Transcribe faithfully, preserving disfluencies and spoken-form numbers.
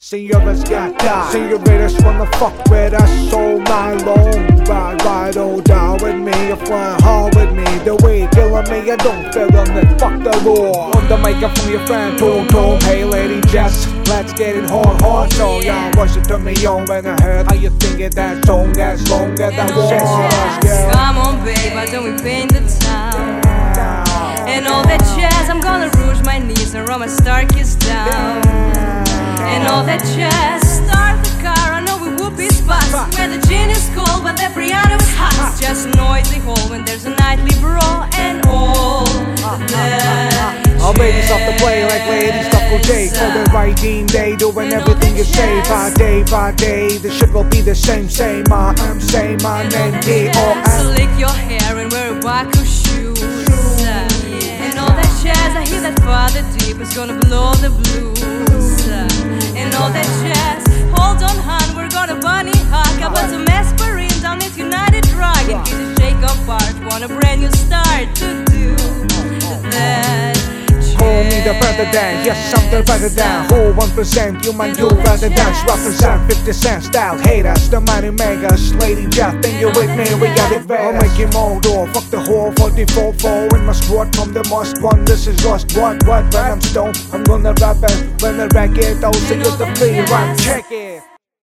Senoritas got that. Senoritas wanna fuck with us all night long. Ride, ride all down with me, you fly hard with me. The way killing me, I don't feel on it. Fuck the law. On the mic up from your friend, Tom Tom. Hey lady Jess, let's get it hard, hard. So yeah, watch it turn me on when I heard how you think it that song as long as I want. Yeah. Come on, babe, why don't we paint the town? And all that jazz, I'm gonna rouge my knees and run my star kiss down. And all that jazz, start the car, I know we whoop his spots. Where the gin is cold, but the Brianna was hot. It's just noisy hole when there's a nightly brawl. And all that Our ladies off the play like ladies stuff go J. For the right team, they doing everything you say. By day by day, the shit will be the same. Say my M, say my name, D O M. So lick your hair and wear a Baku shoes. And all that jazz, I hear that Father Deep is gonna blow the blues. And all that jazz, hold on hon, we're gonna bunny hug. I bought some aspirin down at United Drug. In case you shake apart, want a brand new start to do that. Call me the president, yes I'm the president. Whole one percent, you man you residents. Represent fifty cent style haters, the money makers. Lady Jeff, think you with me, we got it better. I'll make you mold or fuck the whole forty-four four in my squad from the must one. This is lost what what when I'm stoned, I'm gonna rap it when I rack it. I'll see you the free run, check it.